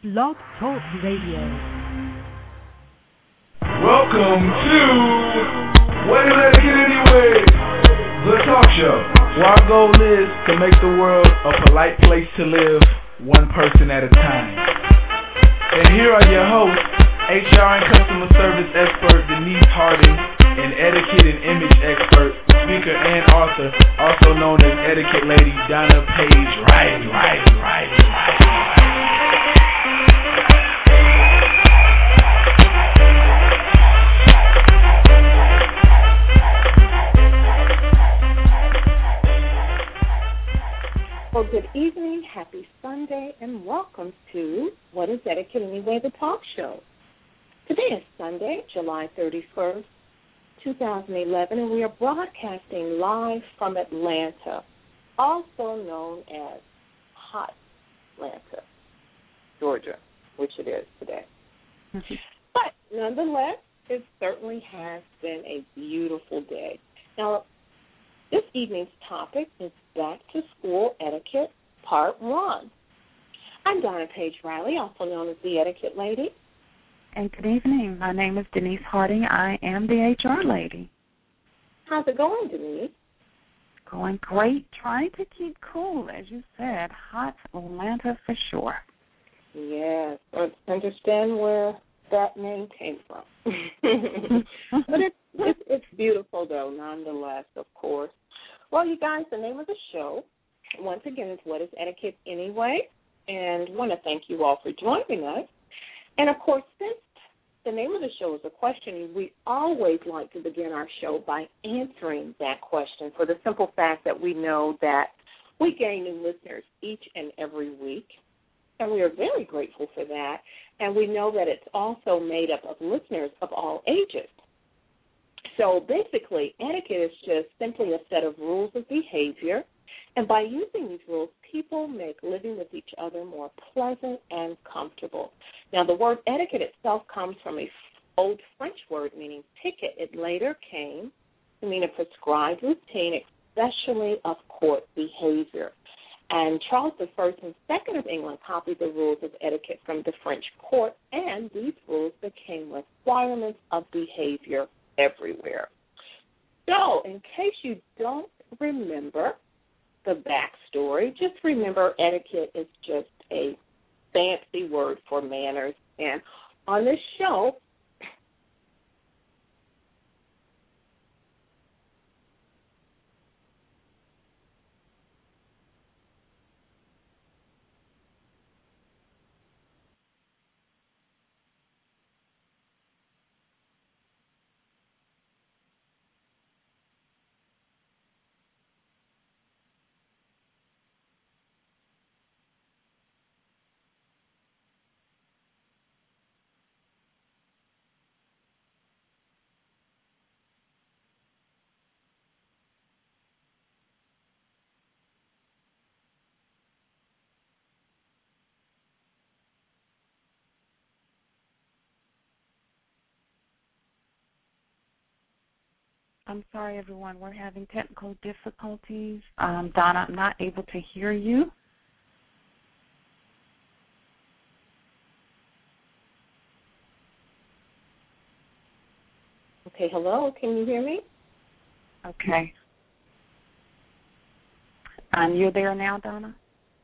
Blog Talk Radio. Welcome to What is Etiquette Anyway? The talk show, where our goal is to make the world a polite place to live, one person at a time. And here are your hosts, HR and customer service expert Denise Harding, and etiquette and image expert, speaker and author, also known as Etiquette Lady Donna Page Riley. Well, good evening, happy Sunday, and welcome to What is Etiquette Anyway, the talk show. Today is Sunday, July 31st, 2011, and we are broadcasting live from Atlanta, also known as Hot Atlanta, Georgia, which it is today. But nonetheless, it certainly has been a beautiful day. Now, this evening's topic is Back to School Etiquette, Part 1. I'm Donna Page Riley, also known as the Etiquette Lady. And good evening. My name is Denise Harding. I am the HR lady. How's it going, Denise? Going great. Trying to keep cool, as you said. Hot Atlanta for sure. Yes. Let's understand where that name came from. But it's beautiful, though, nonetheless, of course. Well, you guys, the name of the show, once again, is What is Etiquette Anyway? And I want to thank you all for joining us. And, of course, since the name of the show is a question, we always like to begin our show by answering that question for the simple fact that we know that we gain new listeners each and every week. And we are very grateful for that. And we know that it's also made up of listeners of all ages. So basically, etiquette is just simply a set of rules of behavior. And by using these rules, people make living with each other more pleasant and comfortable. Now, the word etiquette itself comes from an old French word meaning ticket. It later came to mean a prescribed routine, especially of court behavior. And Charles I and II of England copied the rules of etiquette from the French court, and these rules became requirements of behavior everywhere. So, in case you don't remember the backstory, just remember etiquette is just a fancy word for manners. And on this show, I'm sorry, everyone. We're having technical difficulties. Donna, I'm not able to hear you. okay, hello, can you hear me? Okay. You're there now, Donna?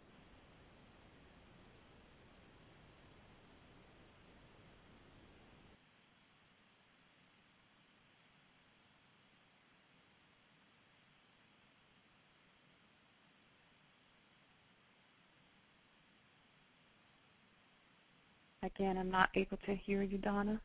Again, I'm not able to hear you, Donna.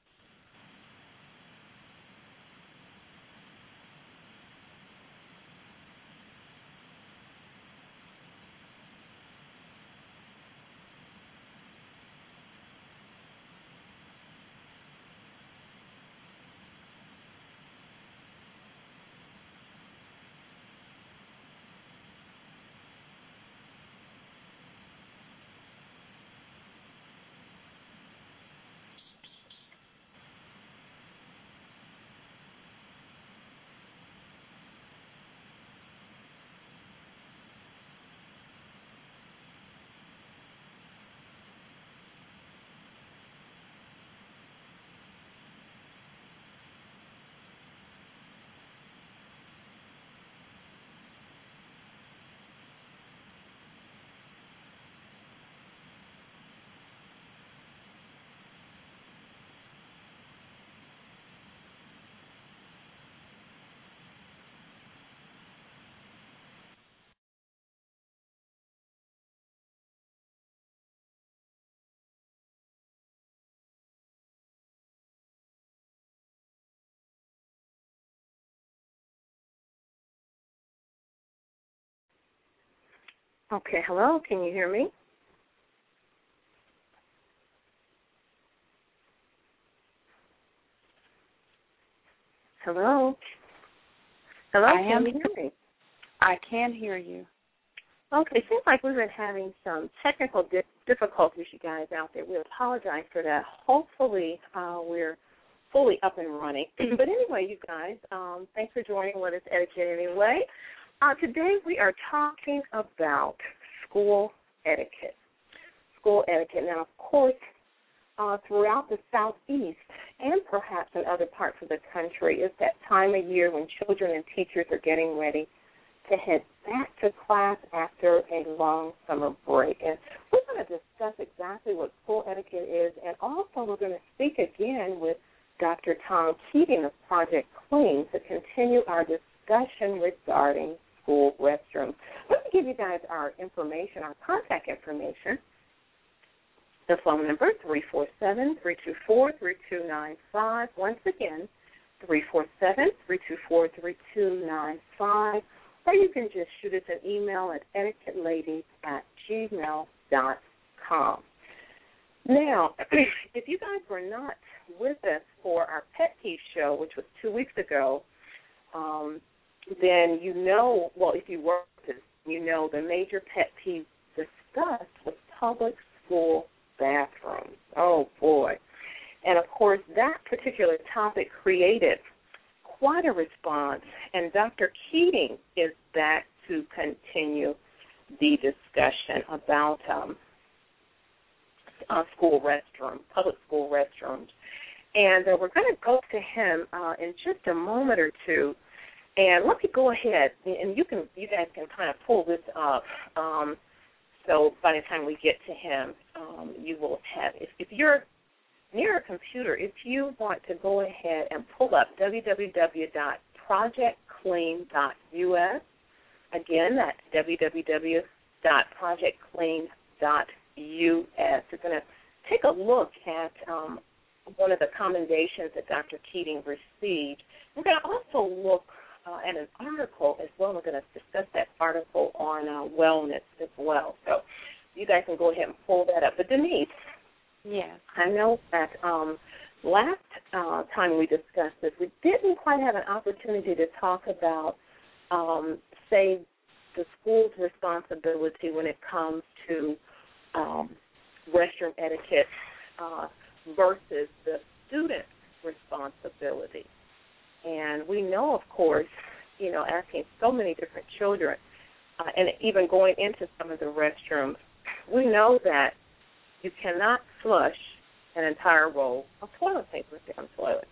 Okay, hello, can you hear me? Hello? Hello, can you hear me? I can hear you. Okay, seems like we've been having some technical difficulties, you guys out there. We apologize for that. Hopefully we're fully up and running. But anyway, you guys, thanks for joining What is Etiquette Anyway. Today we are talking about school etiquette. School etiquette. Now, of course, throughout the Southeast and perhaps in other parts of the country, it's that time of year when children and teachers are getting ready to head back to class after a long summer break. And we're going to discuss exactly what school etiquette is, and also we're going to speak again with Dr. Tom Keating of Project Clean to continue our discussion regarding school restrooms. Let me give you guys our information, our contact information. The phone number, 347-324-3295. Once again, 347-324-3295. Or you can just shoot us an email at etiquetteladies@gmail.com. Now, if you guys were not with us for our Pet Peeve show, which was 2 weeks ago, then you know, well, if you were with us, you know the major pet peeve discussed was public school bathrooms. Oh, boy. And, of course, that particular topic created quite a response, and Dr. Keating is back to continue the discussion about school restrooms, public school restrooms. And we're going to go to him in just a moment or two. And let me go ahead, and you guys can kind of pull this up. So by the time we get to him, you will have, if you're near a computer, if you want to go ahead and pull up www.projectclean.us. Again, that's www.projectclean.us. You're going to take a look at one of the commendations that Dr. Keating received. We're going to also look at an article as well. We're going to discuss that article on wellness as well. So you guys can go ahead and pull that up. But Denise, yes, I know that last time we discussed this, we didn't quite have an opportunity to talk about, say, the school's responsibility when it comes to restroom etiquette versus the student's responsibility. And we know, of course, asking so many different children, and even going into some of the restrooms, we know that you cannot flush an entire roll of toilet paper down the toilet.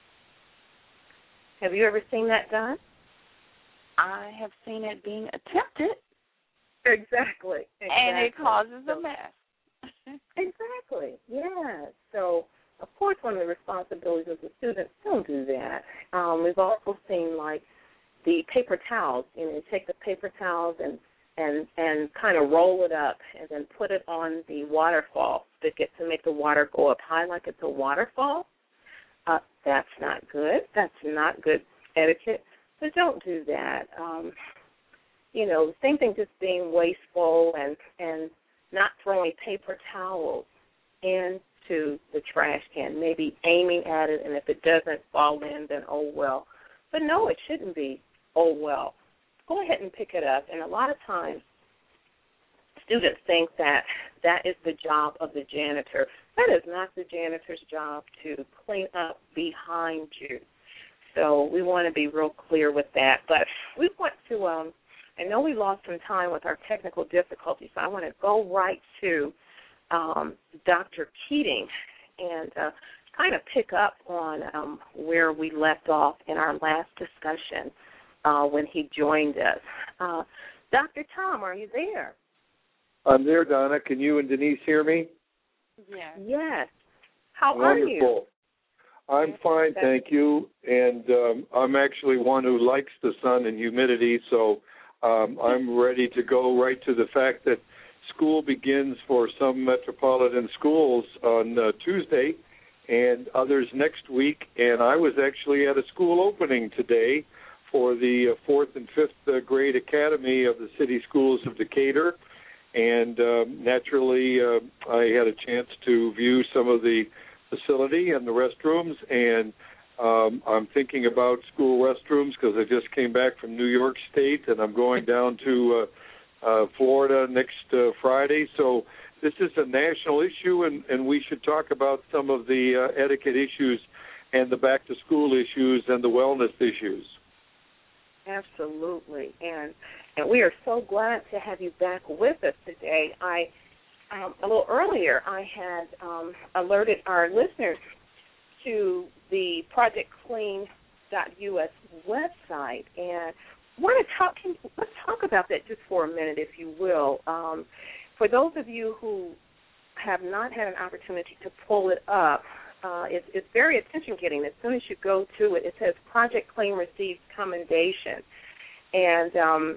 Have you ever seen that done? I have seen it being attempted. Exactly. And it causes a mess. Exactly, yeah. So, of course, one of the responsibilities of the students, don't do that. We've also seen, like, the paper towels. You take the paper towels and kind of roll it up and then put it on the waterfall spigot to make the water go up high like it's a waterfall. That's not good. That's not good etiquette. So don't do that. Same thing, just being wasteful and not throwing paper towels into the trash can, maybe aiming at it, and if it doesn't fall in, then oh well. But no, it shouldn't be oh well. Go ahead and pick it up. And a lot of times students think that is the job of the janitor. That is not the janitor's job to clean up behind you. So we want to be real clear with that. But we want to, I know we lost some time with our technical difficulties, so I want to go right to Dr. Keating and kind of pick up on where we left off in our last discussion when he joined us. Dr. Tom, are you there? I'm there, Donna. Can you and Denise hear me? Yes. Yes. How Wonderful. are you? I'm fine, thank you. And I'm actually one who likes the sun and humidity, so I'm ready to go right to the fact that school begins for some metropolitan schools on Tuesday and others next week. And I was actually at a school opening today for the 4th and 5th grade academy of the City Schools of Decatur. And naturally, I had a chance to view some of the facility and the restrooms, and I'm thinking about school restrooms because I just came back from New York State, and I'm going down to Florida next Friday. So this is a national issue, and we should talk about some of the etiquette issues and the back-to-school issues and the wellness issues. Absolutely, and we are so glad to have you back with us today. A little earlier, I had alerted our listeners to the ProjectClean.us website, and let's talk about that just for a minute, if you will. For those of you who have not had an opportunity to pull it up, it's very attention-getting. As soon as you go to it, it says Project Clean receives commendation. And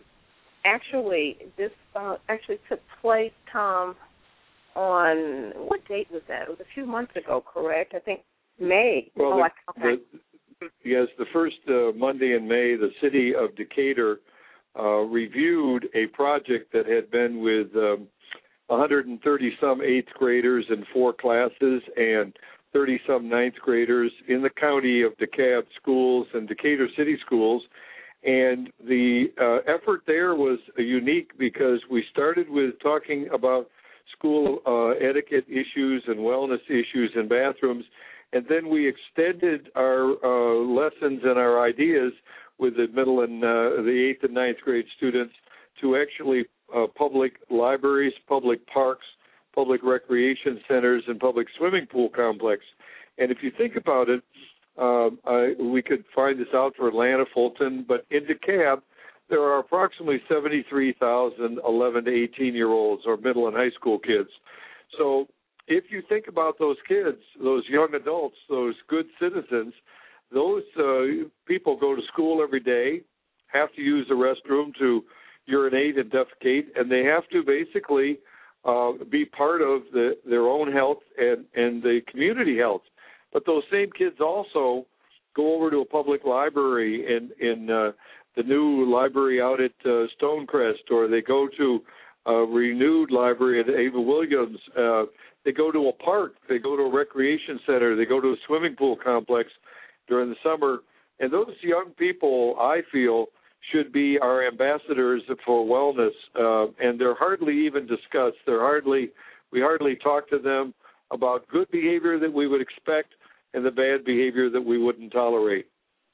this actually took place, Tom, on what date was that? It was a few months ago, correct? I think May. Well, yes, the first Monday in May, the city of Decatur reviewed a project that had been with 130-some 8th graders in 4 classes and 30-some 9th graders in the county of DeKalb schools and Decatur City Schools. And the effort there was unique because we started with talking about school etiquette issues and wellness issues in bathrooms, and then we extended our lessons and our ideas with the middle and the 8th and 9th grade students to actually public libraries, public parks, public recreation centers, and public swimming pool complex. And if you think about it, we could find this out for Atlanta, Fulton, but in DeKalb, there are approximately 73,000 11 to 18-year-olds or middle and high school kids. So if you think about those kids, those young adults, those good citizens, those people go to school every day, have to use the restroom to urinate and defecate, and they have to basically be part of their own health and the community health. But those same kids also go over to a public library in the new library out at Stonecrest, or they go to a renewed library at Ava Williams. They go to a park. They go to a recreation center. They go to a swimming pool complex during the summer. And those young people, I feel, should be our ambassadors for wellness, and they're hardly even discussed. We hardly talk to them about good behavior that we would expect and the bad behavior that we wouldn't tolerate.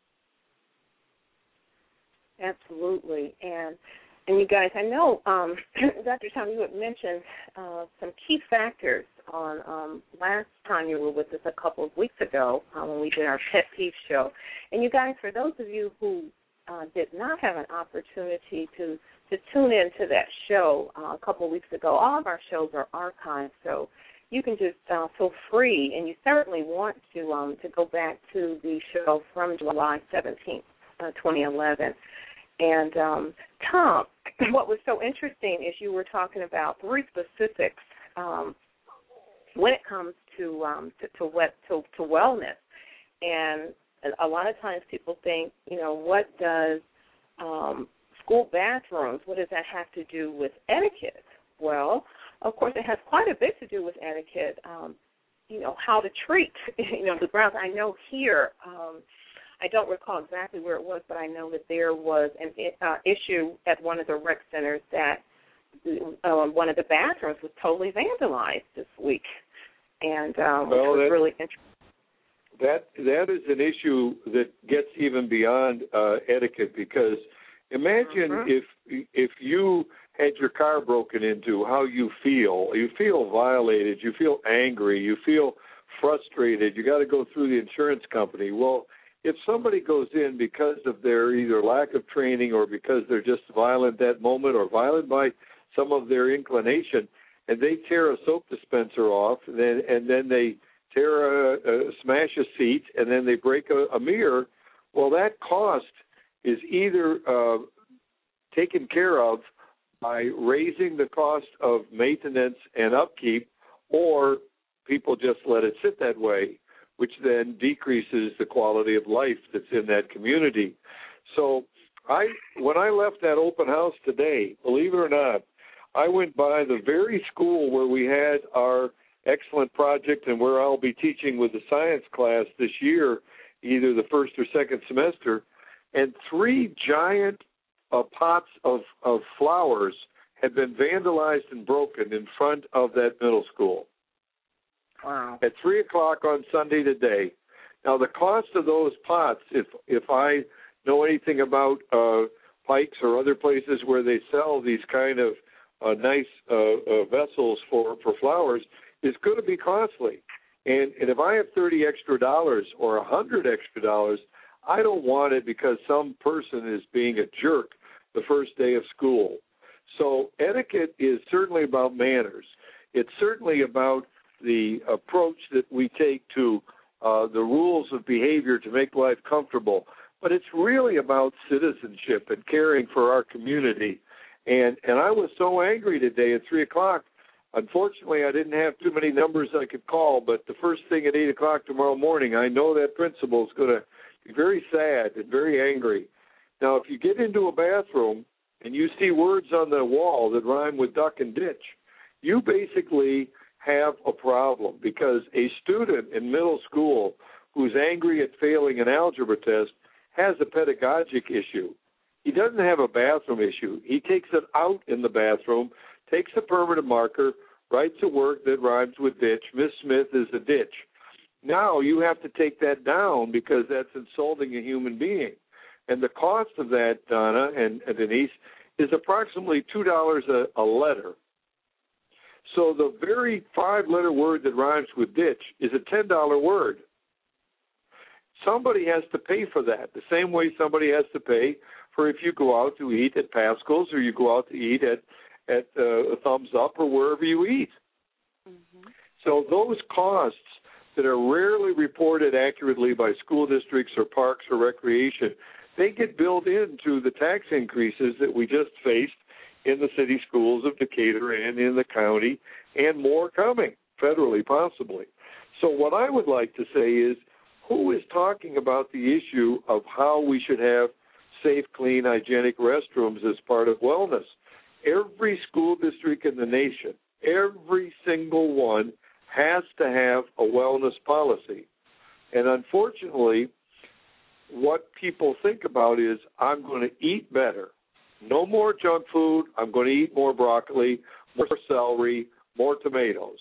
Absolutely. And you guys, I know, Dr. Tom, you had mentioned some key factors on last time you were with us a couple of weeks ago when we did our Pet Peeve show. And you guys, for those of you who did not have an opportunity to tune in to that show a couple of weeks ago, all of our shows are archived, so you can just feel free, and you certainly want to go back to the show from July 17th, 2011. And, Tom, what was so interesting is you were talking about 3 specifics when it comes to wellness. And a lot of times people think, what does school bathrooms, what does that have to do with etiquette? Well, of course, it has quite a bit to do with etiquette, how to treat, the grounds. I know here, I don't recall exactly where it was, but I know that there was an issue at one of the rec centers that one of the bathrooms was totally vandalized this week, and which was really interesting. That is an issue that gets even beyond etiquette, because imagine if you had your car broken into, how you feel. You feel violated. You feel angry. You feel frustrated. You got to go through the insurance company. Well, if somebody goes in because of their either lack of training or because they're just violent that moment or violent by some of their inclination, and they tear a soap dispenser off, and then they smash a seat, and then they break a mirror, well, that cost is either taken care of by raising the cost of maintenance and upkeep, or people just let it sit that way, which then decreases the quality of life that's in that community. So when I left that open house today, believe it or not, I went by the very school where we had our excellent project and where I'll be teaching with the science class this year, either the first or second semester, and 3 giant pots of flowers had been vandalized and broken in front of that middle school. Wow. At 3 o'clock on Sunday today. Now, the cost of those pots, if I know anything about Pikes or other places where they sell these kind of nice vessels for flowers, is going to be costly. And if I have $30 extra or $100 extra, I don't want it because some person is being a jerk the first day of school. So etiquette is certainly about manners. It's certainly about the approach that we take to the rules of behavior to make life comfortable. But it's really about citizenship and caring for our community. And I was so angry today at 3 o'clock. Unfortunately, I didn't have too many numbers I could call, but the first thing at 8 o'clock tomorrow morning, I know that principal is going to be very sad and very angry. Now, if you get into a bathroom and you see words on the wall that rhyme with duck and ditch, you basically have a problem, because a student in middle school who's angry at failing an algebra test has a pedagogic issue. He doesn't have a bathroom issue. He takes it out in the bathroom, takes a permanent marker, writes a word that rhymes with ditch. Miss Smith is a ditch. Now you have to take that down because that's insulting a human being. And the cost of that, Donna and Denise, is approximately $2 a letter. So the very 5-letter word that rhymes with ditch is a $10 word. Somebody has to pay for that, the same way somebody has to pay for if you go out to eat at Pascal's or you go out to eat at Thumbs Up or wherever you eat. Mm-hmm. So those costs that are rarely reported accurately by school districts or parks or recreation, they get built into the tax increases that we just faced in the city schools of Decatur and in the county, and more coming, federally possibly. So what I would like to say is, who is talking about the issue of how we should have safe, clean, hygienic restrooms as part of wellness? Every school district in the nation, every single one, has to have a wellness policy. And unfortunately, what people think about is, I'm going to eat better. No more junk food. I'm going to eat more broccoli, more celery, more tomatoes.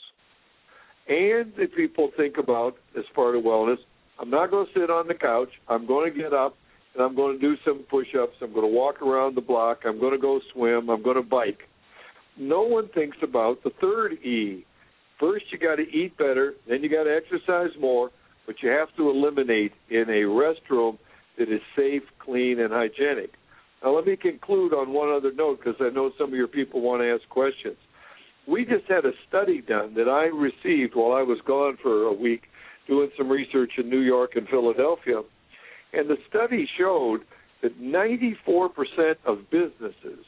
And the people think about, as part of wellness, I'm not going to sit on the couch. I'm going to get up, and I'm going to do some push-ups. I'm going to walk around the block. I'm going to go swim. I'm going to bike. No one thinks about the third E. First, you got to eat better. Then you got to exercise more. But you have to eliminate in a restroom that is safe, clean, and hygienic. Now, let me conclude on one other note, because I know some of your people want to ask questions. We just had a study done that I received while I was gone for a week doing some research in New York and Philadelphia. And the study showed that 94% of businesses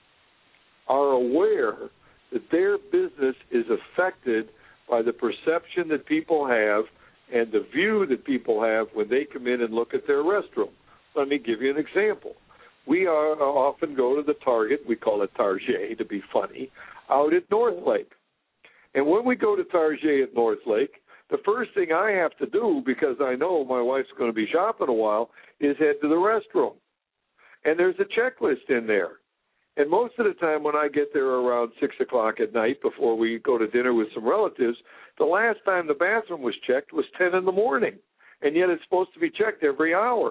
are aware that their business is affected by the perception that people have and the view that people have when they come in and look at their restroom. Let me give you an example. We often go to the Target, we call it Target to be funny, out at North Lake. And when we go to Target at North Lake, the first thing I have to do, because I know my wife's going to be shopping a while, is head to the restroom. And there's a checklist in there. And most of the time when I get there around 6 o'clock at night before we go to dinner with some relatives, the last time the bathroom was checked was 10 in the morning. And yet it's supposed to be checked every hour.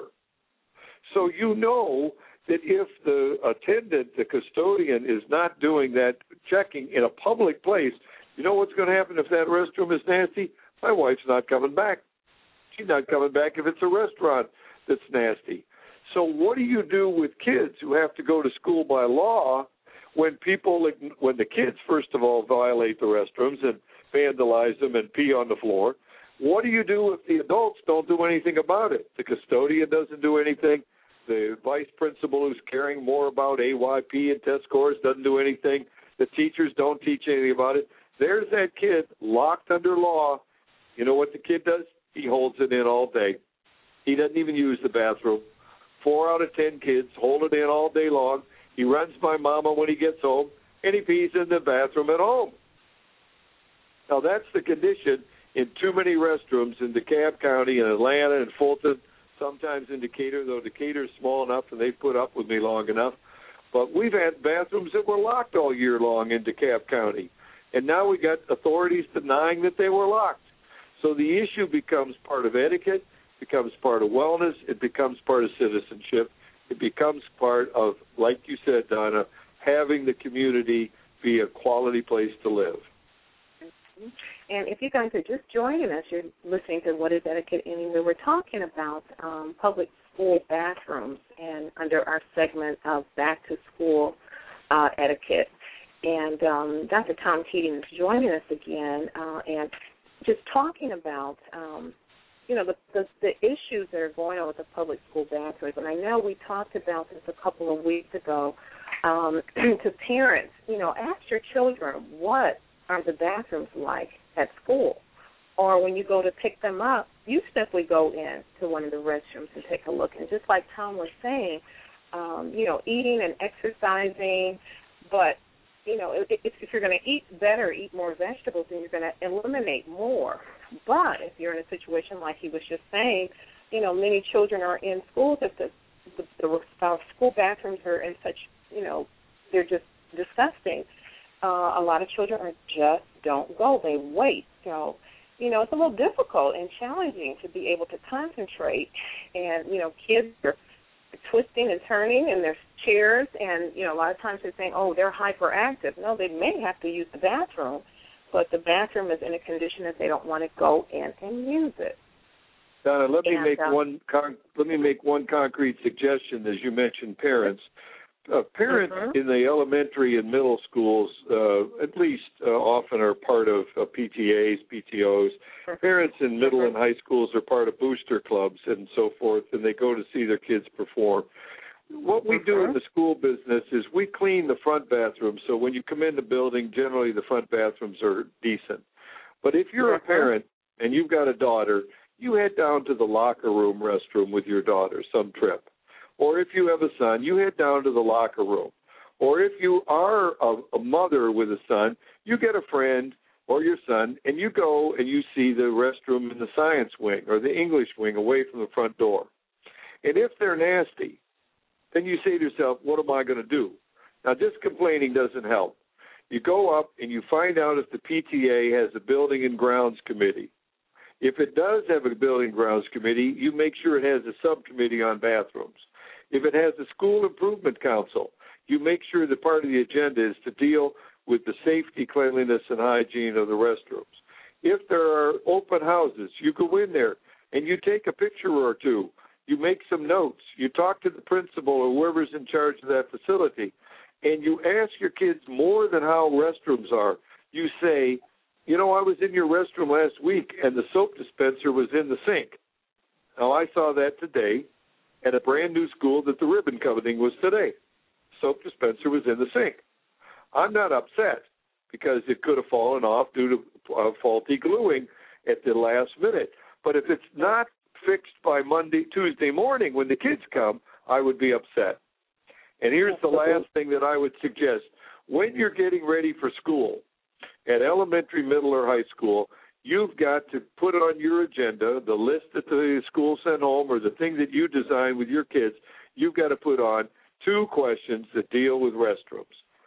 So you know that if the attendant, the custodian, is not doing that checking in a public place, you know what's going to happen if that restroom is nasty? My wife's not coming back. She's not coming back if it's a restaurant that's nasty. So what do you do with kids who have to go to school by law when the kids, first of all, violate the restrooms and vandalize them and pee on the floor? What do you do if the adults don't do anything about it? The custodian doesn't do anything. The vice principal who's caring more about AYP and test scores doesn't do anything. The teachers don't teach anything about it. There's that kid locked under law. You know what the kid does? He holds it in all day. He doesn't even use the bathroom. 4 out of 10 kids hold it in all day long. He runs by mama when he gets home, and he pees in the bathroom at home. Now, that's the condition in too many restrooms in DeKalb County, in Atlanta, and Fulton, sometimes in Decatur, though Decatur's small enough and they've put up with me long enough. But we've had bathrooms that were locked all year long in DeKalb County, and now we got authorities denying that they were locked. So the issue becomes part of etiquette, becomes part of wellness, it becomes part of citizenship, it becomes part of, like you said, Donna, having the community be a quality place to live. And if you guys are just joining us, you're listening to What is Etiquette Anyway. We're talking about public school bathrooms and under our segment of Back to School Etiquette. And Dr. Tom Keating is joining us again and just talking about, the issues that are going on with the public school bathrooms. And I know we talked about this a couple of weeks ago to parents. Ask your children, what are the bathrooms like at school? Or when you go to pick them up, you simply go in to one of the restrooms and take a look. And just like Tom was saying, eating and exercising, but, if you're going to eat better, eat more vegetables, then you're going to eliminate more. But if you're in a situation like he was just saying, many children are in schools that the school bathrooms are in such, they're just disgusting. A lot of children just don't go. They wait. So, it's a little difficult and challenging to be able to concentrate. And, kids are twisting and turning in their chairs. And, a lot of times they're saying, oh, they're hyperactive. No, they may have to use the bathroom, but the bathroom is in a condition that they don't want to go in and use it. Donna, let me make one concrete suggestion, as you mentioned parents. Parents in the elementary and middle schools, at least often are part of PTAs, PTOs. Parents in middle and high schools are part of booster clubs and so forth, and they go to see their kids perform. What we do in the school business is we clean the front bathrooms, so when you come in the building, generally the front bathrooms are decent. But if you're a parent and you've got a daughter, you head down to the locker room restroom with your daughter some trip. Or if you have a son, you head down to the locker room. Or if you are a mother with a son, you get a friend or your son, and you go and you see the restroom in the science wing or the English wing away from the front door. And if they're nasty, then you say to yourself, what am I going to do? Now, just complaining doesn't help. You go up and you find out if the PTA has a building and grounds committee. If it does have a building and grounds committee, you make sure it has a subcommittee on bathrooms. If it has a school improvement council, you make sure that part of the agenda is to deal with the safety, cleanliness, and hygiene of the restrooms. If there are open houses, you go in there and you take a picture or two. You make some notes. You talk to the principal or whoever's in charge of that facility, and you ask your kids more than how restrooms are. You say, I was in your restroom last week, and the soap dispenser was in the sink. Now, I saw that today at a brand-new school that the ribbon cutting was today. Soap dispenser was in the sink. I'm not upset because it could have fallen off due to faulty gluing at the last minute. But if it's not fixed by Tuesday morning when the kids come, I would be upset. And here's the last thing that I would suggest. When you're getting ready for school, at elementary, middle, or high school, you've got to put on your agenda the list that the school sent home or the thing that you design with your kids. You've got to put on 2 questions that deal with restrooms.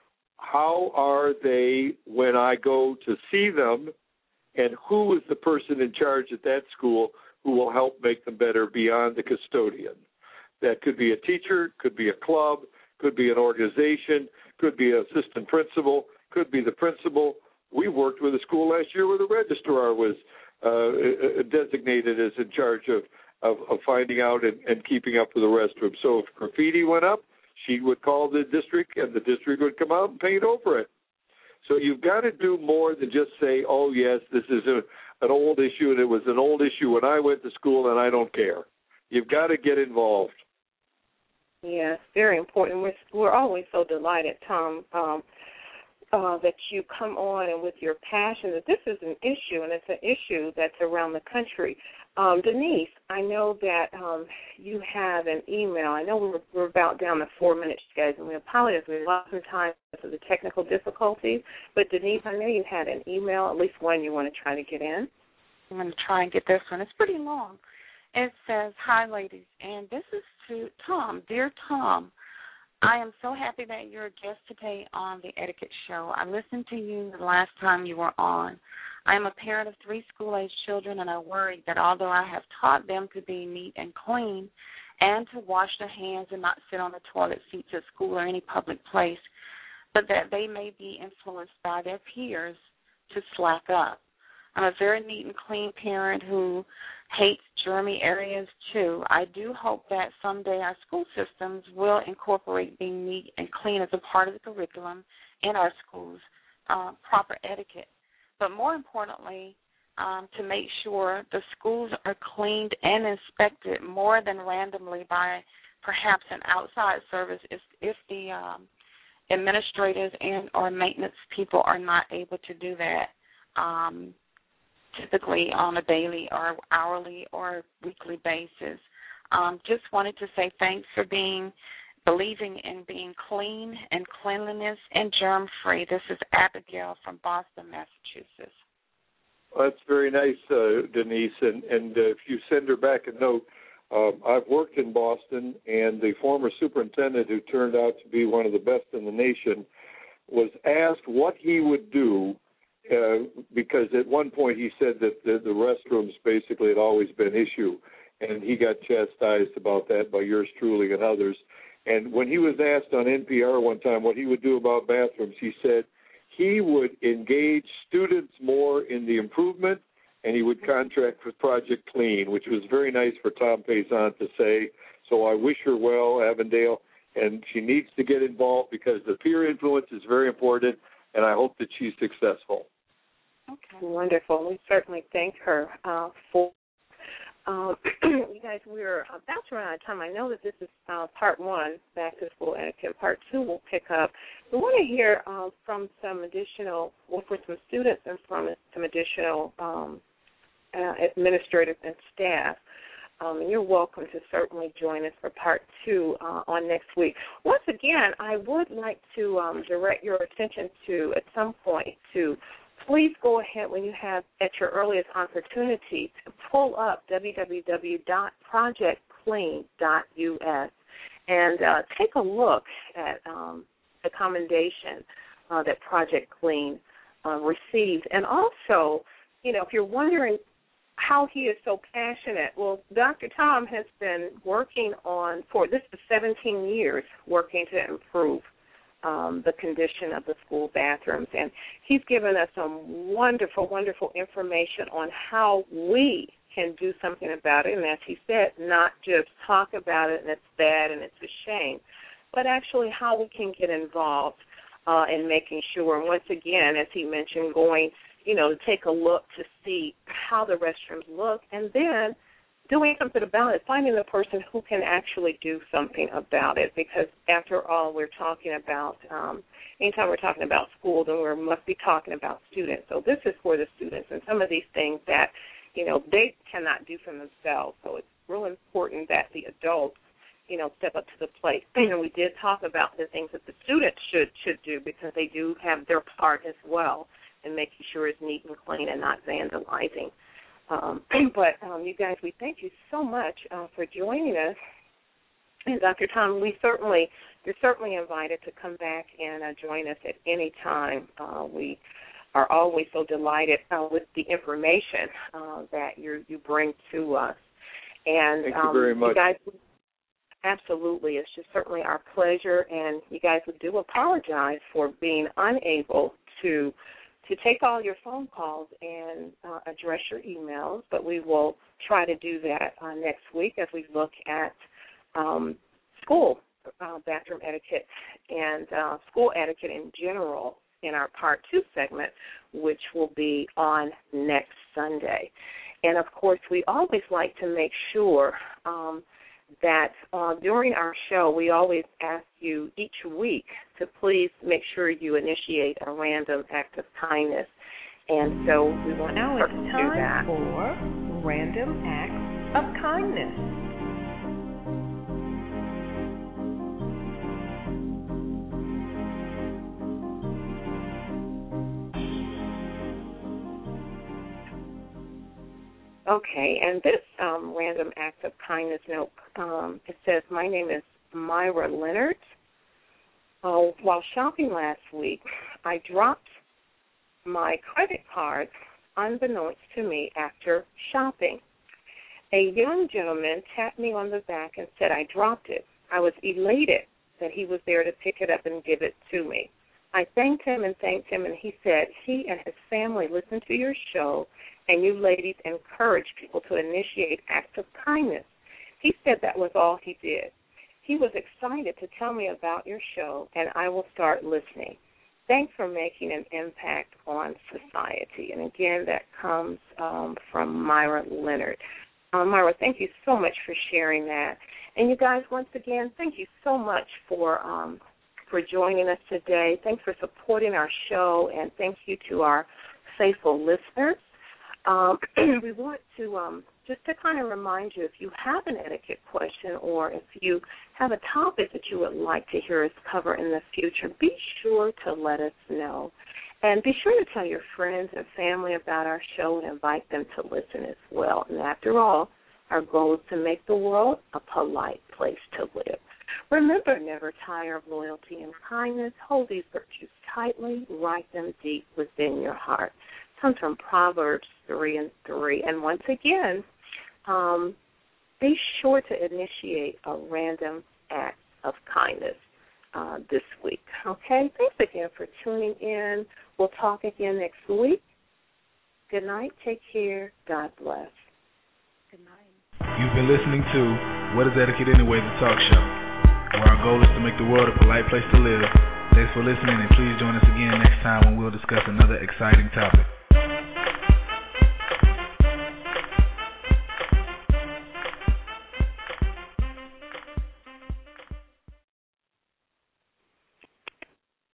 How are they when I go to see them, and who is the person in charge at that school who will help make them better beyond the custodian? That could be a teacher, could be a club, could be an organization, could be an assistant principal, could be the principal. We worked with a school last year where the registrar was designated as in charge of finding out and keeping up with the restroom. So if graffiti went up, she would call the district, and the district would come out and paint over it. So you've got to do more than just say, oh, yes, this is an old issue, and it was an old issue when I went to school, and I don't care. You've got to get involved. Yes, very important. We're always so delighted, Tom, that you come on and with your passion that this is an issue, and it's an issue that's around the country. Denise, I know that you have an email. I know we're about down the 4-minute schedule, and we apologize. We lost some time because of the technical difficulties. But, Denise, I know you had an email, at least one you want to try to get in. I'm going to try and get this one. It's pretty long. It says, "Hi, ladies," and this is to Tom. Dear Tom, I am so happy that you're a guest today on the Etiquette Show. I listened to you the last time you were on. I am a parent of 3 school-age children, and I worry that although I have taught them to be neat and clean and to wash their hands and not sit on the toilet seats at school or any public place, but that they may be influenced by their peers to slack up. I'm a very neat and clean parent who hates germy areas, too. I do hope that someday our school systems will incorporate being neat and clean as a part of the curriculum in our schools, proper etiquette. But more importantly, to make sure the schools are cleaned and inspected more than randomly by perhaps an outside service if the administrators and or maintenance people are not able to do that typically on a daily or hourly or weekly basis. Just wanted to say thanks for believing in being clean and cleanliness and germ-free. This is Abigail from Boston, Massachusetts. Well, that's very nice, Denise. And if you send her back a note, I've worked in Boston, and the former superintendent, who turned out to be one of the best in the nation, was asked what he would do because at one point he said that the restrooms basically had always been an issue, and he got chastised about that by yours truly and others. And when he was asked on NPR one time what he would do about bathrooms, he said he would engage students more in the improvement, and he would contract with Project Clean, which was very nice for Tom Payson to say. So I wish her well, Avondale, and she needs to get involved because the peer influence is very important, and I hope that she's successful. Okay. Wonderful. We certainly thank her for. You guys, we're about to run out of time. I know that this is part 1, Back to School Etiquette. Part 2 will pick up. We want to hear from some additional, for some students and from some additional administrators and staff. And you're welcome to certainly join us for part 2 on next week. Once again, I would like to direct your attention to, at some point, to please go ahead when you have at your earliest opportunity to pull up www.projectclean.us and take a look at the commendation that Project Clean received. And also, if you're wondering how he is so passionate, well, Dr. Tom has been working this is 17 years, working to improve the condition of the school bathrooms. And he's given us some wonderful, wonderful information on how we can do something about it. And as he said, not just talk about it and it's bad and it's a shame, but actually how we can get involved in making sure. And once again, as he mentioned, going, to take a look to see how the restrooms look and then doing something about it, finding the person who can actually do something about it, because after all, we're talking about, anytime we're talking about school, then we must be talking about students. So this is for the students and some of these things that, they cannot do for themselves. So it's real important that the adults, step up to the plate. And we did talk about the things that the students should do because they do have their part as well in making sure it's neat and clean and not vandalizing. But you guys, we thank you so much for joining us. And Dr. Tom, you're certainly invited to come back and join us at any time. We are always so delighted with the information that you bring to us. And thank you very much. You guys, absolutely, it's just certainly our pleasure. And you guys, we do apologize for being unable to take all your phone calls and address your emails, but we will try to do that next week as we look at school bathroom etiquette and school etiquette in general in our Part 2 segment, which will be on next Sunday. And, of course, we always like to make sure that during our show, we always ask you each week to please make sure you initiate a random act of kindness. And so we want to do that. Now it's time for Random Acts of Kindness. Okay, and this random act of kindness note, it says, my name is Myra Leonard. While shopping last week, I dropped my credit card unbeknownst to me after shopping. A young gentleman tapped me on the back and said I dropped it. I was elated that he was there to pick it up and give it to me. I thanked him, and he said he and his family listen to your show, and you ladies encourage people to initiate acts of kindness. He said that was all he did. He was excited to tell me about your show, and I will start listening. Thanks for making an impact on society. And again, that comes from Myra Leonard. Myra, thank you so much for sharing that. And you guys, once again, thank you so much for joining us today. Thanks for supporting our show, and thank you to our faithful listeners. We want to just to kind of remind you, if you have an etiquette question or if you have a topic that you would like to hear us cover in the future, be sure to let us know. And be sure to tell your friends and family about our show and invite them to listen as well. And after all, our goal is to make the world a polite place to live. Remember, never tire of loyalty and kindness. Hold these virtues tightly. Write them deep within your heart. It comes from Proverbs 3:3. And once again, be sure to initiate a random act of kindness this week. Okay? Thanks again for tuning in. We'll talk again next week. Good night. Take care. God bless. Good night. You've been listening to What is Etiquette Anyway, the talk show, where our goal is to make the world a polite place to live. Thanks for listening, and please join us again next time when we'll discuss another exciting topic.